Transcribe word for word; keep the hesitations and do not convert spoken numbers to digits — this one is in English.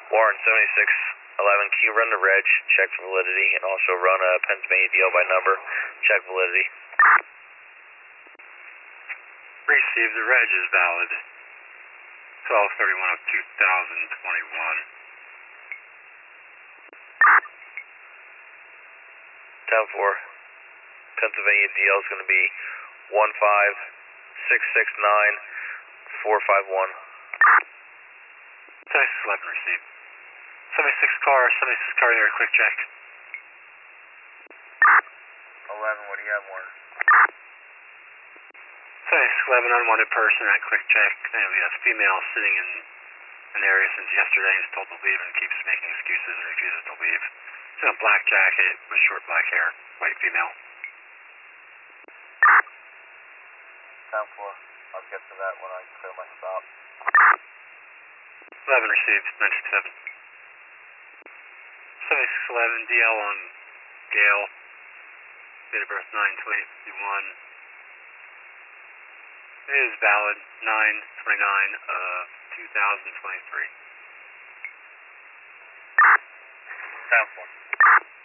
Warren seventy-six eleven, can you run the reg, check validity, and also run a Pennsylvania D L by number, check validity? Received, the reg is valid. twelve thirty-one of two thousand twenty-one. ten four, Pennsylvania D L is going to be one five six six nine four five one. seventy-six eleven received. seventy-six car, seventy-six car there, quick check. eleven, what do you have, Warren? seventy-six eleven, unwanted person at quick check. And we have a female sitting in an area since yesterday and is told to leave and keeps making excuses and refuses to leave. She's in a black jacket with short black hair, white female. ten four, I'll get to that when I clear my stop. eleven received, nine six seven. seventy-six eleven, D L on Gale. Date of birth nine twenty fifty-one. It is valid nine twenty-nine of two thousand twenty-three. ten four.